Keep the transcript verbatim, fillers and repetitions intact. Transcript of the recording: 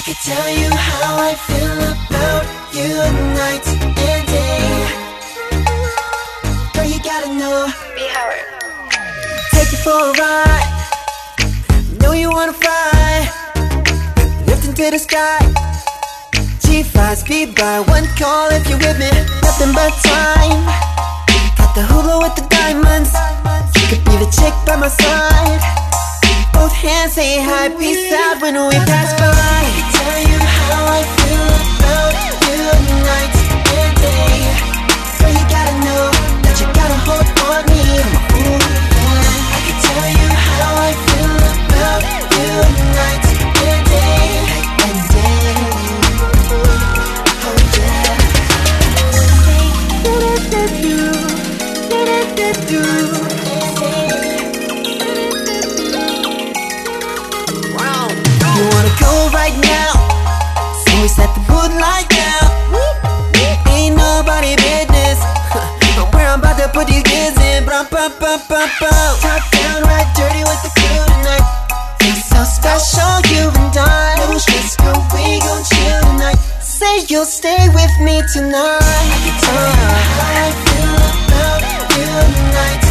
could tell you how I feel about you night and day. Girl, you gotta know. Be Howard. Take you for a ride. Know you wanna fly. Lifting to the sky. G five speed by one call if you're with me. Nothing but time. Got the hula with the diamonds. You could be the chick by my side. Both hands say hi, peace out when we pass by. I can tell you how I feel about you night and day. Girl, you gotta know that you gotta hold on me. Ooh, yeah. I can tell you how I feel about you night and day and day. Oh yeah. You wanna go right now, so we set the mood like now. Ain't nobody business where I'm about to put these kids in. Brum, bum, bum, bum, bum. Top down, right dirty with the crew tonight. Feel so special, you and I. No stress, girl, we gon' chill tonight. Say you'll stay with me tonight. I can tell you how I feel about you tonight.